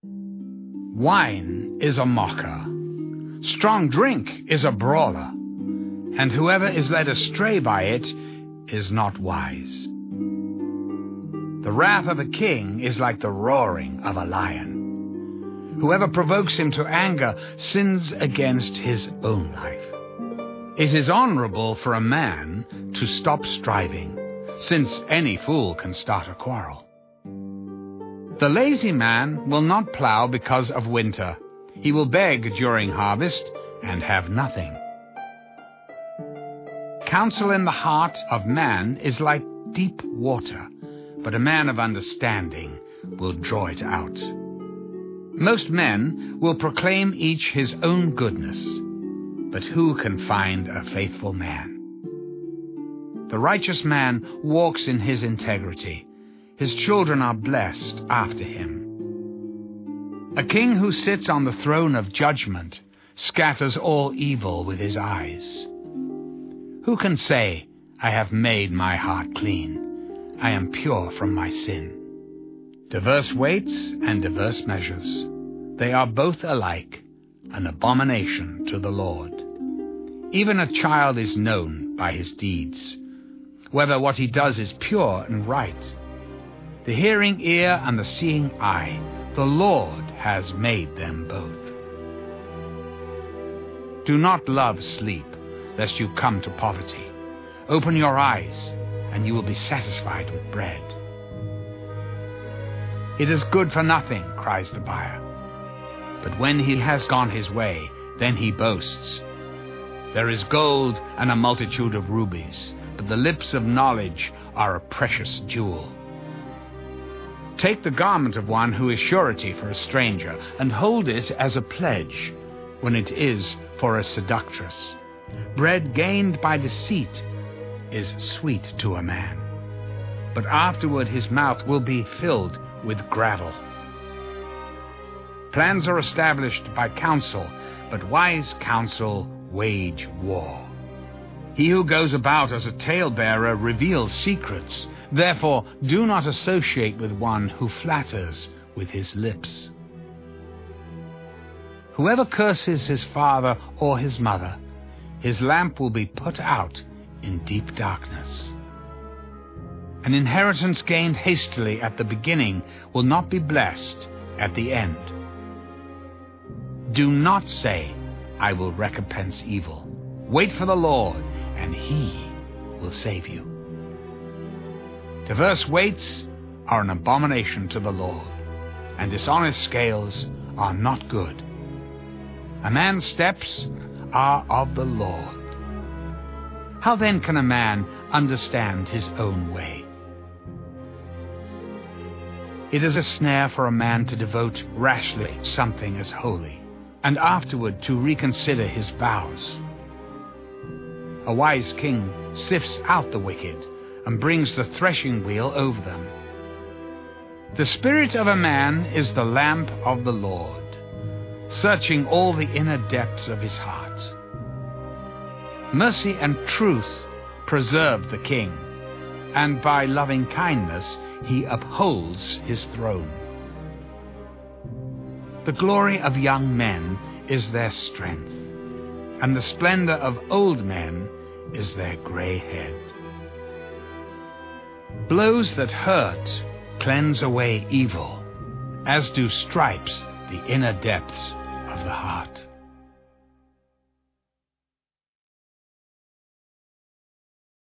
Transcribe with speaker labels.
Speaker 1: Wine is a mocker. Strong drink is a brawler. And whoever is led astray by it is not wise. The wrath of a king is like the roaring of a lion. Whoever provokes him to anger sins against his own life. It is honorable for a man to stop striving, since any fool can start a quarrel. The lazy man will not plow because of winter. He will beg during harvest and have nothing. Counsel in the heart of man is like deep water, but a man of understanding will draw it out. Most men will proclaim each his own goodness, but who can find a faithful man? The righteous man walks in his integrity. His children are blessed after him. A king who sits on the throne of judgment scatters all evil with his eyes. Who can say, I have made my heart clean, I am pure from my sin? Diverse weights and diverse measures, they are both alike, an abomination to the Lord. Even a child is known by his deeds, whether what he does is pure and right. The hearing ear and the seeing eye, the Lord has made them both. Do not love sleep, lest you come to poverty. Open your eyes, and you will be satisfied with bread. It is good for nothing, cries the buyer. But when he has gone his way, then he boasts. There is gold and a multitude of rubies, but the lips of knowledge are a precious jewel. Take the garment of one who is surety for a stranger, and hold it as a pledge, when it is for a seductress. Bread gained by deceit is sweet to a man, but afterward his mouth will be filled with gravel. Plans are established by counsel, but wise counsel wage war. He who goes about as a talebearer reveals secrets. Therefore, do not associate with one who flatters with his lips. Whoever curses his father or his mother, his lamp will be put out in deep darkness. An inheritance gained hastily at the beginning will not be blessed at the end. Do not say, I will recompense evil. Wait for the Lord, and he will save you. Diverse weights are an abomination to the Lord, and dishonest scales are not good. A man's steps are of the Lord. How then can a man understand his own way? It is a snare for a man to devote rashly something as holy, and afterward to reconsider his vows. A wise king sifts out the wicked and brings the threshing wheel over them. The spirit of a man is the lamp of the Lord, searching all the inner depths of his heart. Mercy and truth preserve the king, and by loving kindness he upholds his throne. The glory of young men is their strength, and the splendor of old men is their gray head. Blows that hurt cleanse away evil, as do stripes the inner depths of the heart.